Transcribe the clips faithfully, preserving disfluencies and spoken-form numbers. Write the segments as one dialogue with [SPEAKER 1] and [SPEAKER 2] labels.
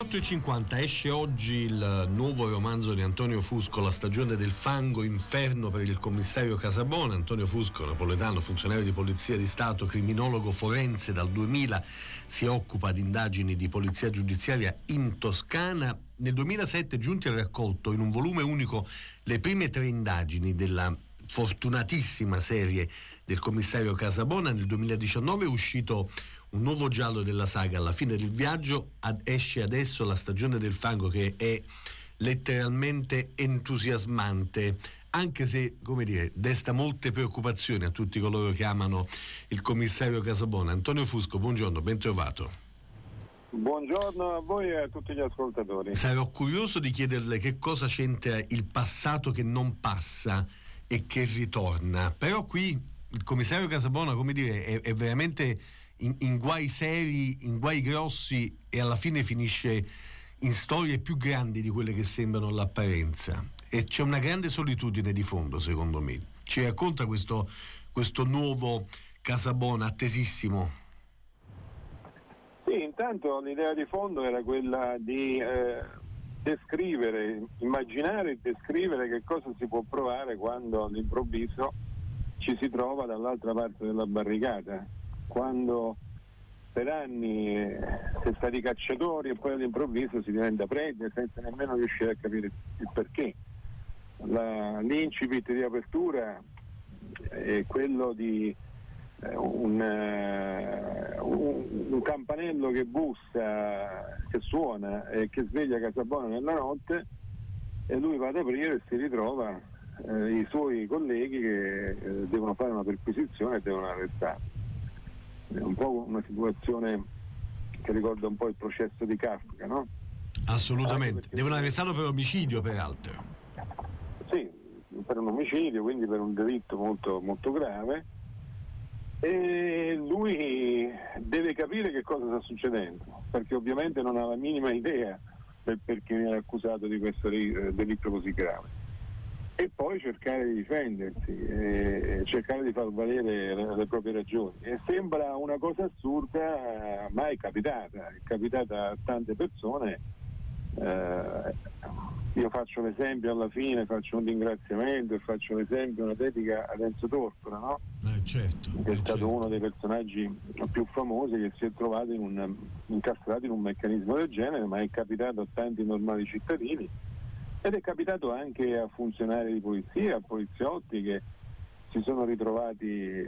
[SPEAKER 1] otto e cinquanta esce oggi il nuovo romanzo di Antonio Fusco, La stagione del fango, inferno per il commissario Casabona. Antonio Fusco, napoletano, funzionario di polizia di Stato, criminologo forense, dal duemila si occupa di indagini di polizia giudiziaria in Toscana. Nel duemilasette Giunti ha raccolto in un volume unico le prime tre indagini della fortunatissima serie del commissario Casabona. Nel duemiladiciannove è uscito un nuovo giallo della saga, Alla fine del viaggio. Ad, esce adesso La stagione del fango, che è letteralmente entusiasmante, anche se, come dire, desta molte preoccupazioni a tutti coloro che amano il commissario Casabona. Antonio Fusco, buongiorno, ben trovato.
[SPEAKER 2] Buongiorno a voi e a tutti gli ascoltatori.
[SPEAKER 1] Sarò curioso di chiederle che cosa c'entra il passato che non passa e che ritorna, però qui il commissario Casabona, come dire, è, è veramente in, in guai seri, in guai grossi, e alla fine finisce in storie più grandi di quelle che sembrano all'apparenza, e c'è una grande solitudine di fondo, secondo me. Ci racconta questo, questo nuovo Casabona attesissimo?
[SPEAKER 2] Sì, intanto l'idea di fondo era quella di eh, descrivere, immaginare e descrivere che cosa si può provare quando all'improvviso ci si trova dall'altra parte della barricata, quando per anni eh, si è stati cacciatori e poi all'improvviso si diventa prede senza nemmeno riuscire a capire il perché. La, l'incipit di apertura è quello di eh, un, uh, un, un campanello che bussa, che suona e che sveglia Casabona nella notte, e lui va ad aprire e si ritrova eh, i suoi colleghi che eh, devono fare una perquisizione e devono arrestare. È un po' una situazione che ricorda un po' il processo di Kafka, no?
[SPEAKER 1] Assolutamente, devono arrestarlo per omicidio, peraltro.
[SPEAKER 2] Sì, per un omicidio, quindi per un delitto molto, molto grave, e lui deve capire che cosa sta succedendo, perché ovviamente non ha la minima idea del perché viene accusato di questo delitto così grave, e poi cercare di difendersi e cercare di far valere le, le proprie ragioni. E sembra una cosa assurda, ma è capitata, è capitata a tante persone. Eh, io faccio l'esempio alla fine, faccio un ringraziamento e faccio l'esempio, una dedica ad Enzo Tortora, no?
[SPEAKER 1] Eh, certo,
[SPEAKER 2] che è
[SPEAKER 1] eh,
[SPEAKER 2] stato
[SPEAKER 1] certo.
[SPEAKER 2] uno dei personaggi più famosi che si è trovato in un, incastrato in un meccanismo del genere, ma è capitato a tanti normali cittadini, ed è capitato anche a funzionari di polizia, a poliziotti che si sono ritrovati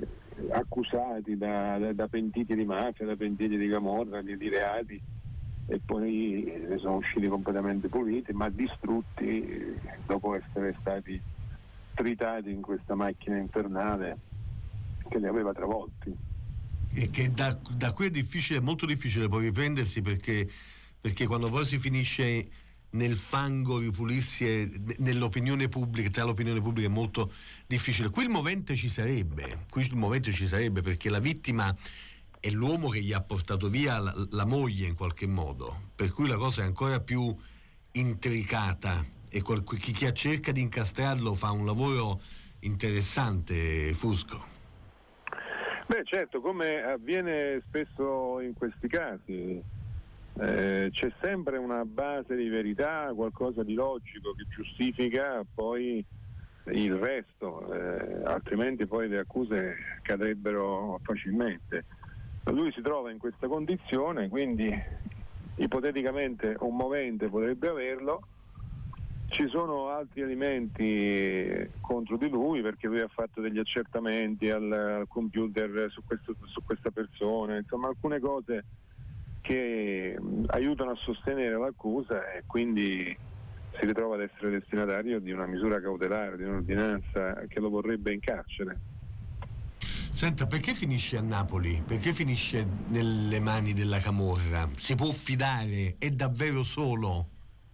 [SPEAKER 2] accusati da, da, da pentiti di mafia, da pentiti di camorra, di, di reati, e poi ne sono usciti completamente puliti, ma distrutti dopo essere stati tritati in questa macchina infernale che li aveva travolti.
[SPEAKER 1] E che da, da qui è difficile, molto difficile poi riprendersi, perché, perché quando poi si finisce nel fango, ripulirsi nell'opinione pubblica, tra l'opinione pubblica, è molto difficile. Qui il movente ci sarebbe, qui il movente ci sarebbe perché la vittima è l'uomo che gli ha portato via la, la moglie in qualche modo, per cui la cosa è ancora più intricata, e qual, chi, chi cerca di incastrarlo fa un lavoro interessante, Fusco.
[SPEAKER 2] Beh, certo, come avviene spesso in questi casi, eh, c'è sempre una base di verità, qualcosa di logico che giustifica poi il resto, eh, altrimenti poi le accuse cadrebbero facilmente. Lui si trova in questa condizione, quindi ipoteticamente un movente potrebbe averlo. Ci sono altri elementi contro di lui, perché lui ha fatto degli accertamenti al, al computer su, questo, su questa persona, insomma alcune cose che mh, aiutano a sostenere l'accusa, e quindi si ritrova ad essere destinatario di una misura cautelare, di un'ordinanza che lo vorrebbe in carcere.
[SPEAKER 1] Senta, perché finisce a Napoli? Perché finisce nelle mani della camorra? Si può fidare? È davvero solo?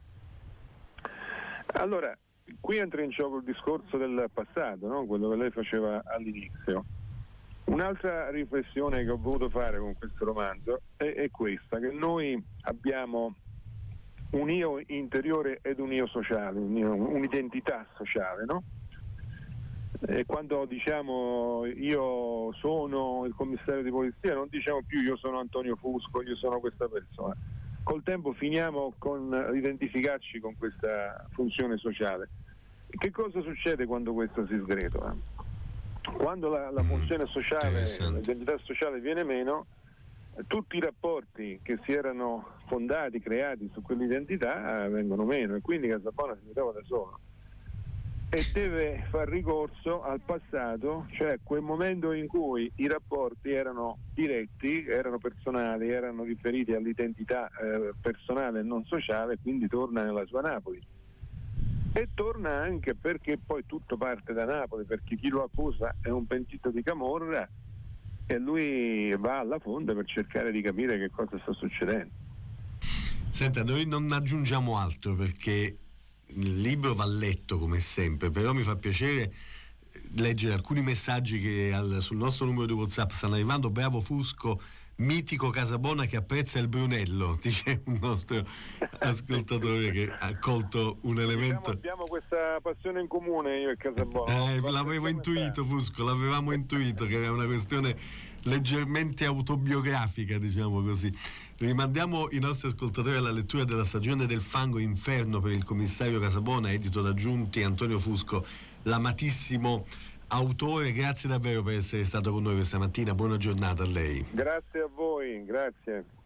[SPEAKER 2] Allora, qui entra in gioco il discorso del passato, no? Quello che lei faceva all'inizio. Un'altra riflessione che ho voluto fare con questo romanzo è, è questa, che noi abbiamo un io interiore ed un io sociale, un io, un'identità sociale, no? E quando diciamo io sono il commissario di polizia, non diciamo più io sono Antonio Fusco, io sono questa persona. col tempo finiamo con identificarci con questa funzione sociale. Che cosa succede quando questo si sgretola? Quando la, la funzione sociale, l'identità sociale viene meno, tutti i rapporti che si erano fondati, creati su quell'identità eh, vengono meno, e quindi Casabona si trova da solo e deve far ricorso al passato, cioè quel momento in cui i rapporti erano diretti, erano personali, erano riferiti all'identità eh, personale e non sociale, quindi torna nella sua Napoli. E torna anche perché poi tutto parte da Napoli, perché chi lo accusa è un pentito di camorra e lui va alla fonte per cercare di capire che cosa sta succedendo.
[SPEAKER 1] Senta, noi non aggiungiamo altro perché il libro va letto come sempre, però mi fa piacere leggere alcuni messaggi che al, sul nostro numero di WhatsApp stanno arrivando. Bravo Fusco, mitico Casabona che apprezza il Brunello, dice un nostro ascoltatore che ha colto un elemento.
[SPEAKER 2] Diciamo, abbiamo questa passione in comune io e Casabona.
[SPEAKER 1] Eh, l'avevo intuito Fusco, l'avevamo intuito che era una questione leggermente autobiografica, diciamo così. Rimandiamo i nostri ascoltatori alla lettura della stagione del fango, Inferno per il commissario Casabona, edito da Giunti, Antonio Fusco, l'amatissimo autore. Grazie davvero per essere stato con noi questa mattina, buona giornata a lei.
[SPEAKER 2] Grazie a voi, grazie.